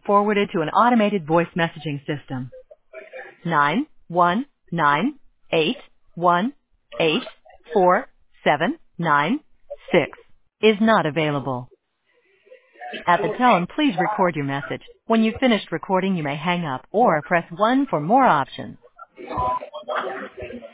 forwarded to an automated voice messaging system. 91981847996 is not available. At the tone, please record your message. When you've finished recording, you may hang up or press 1 for more options.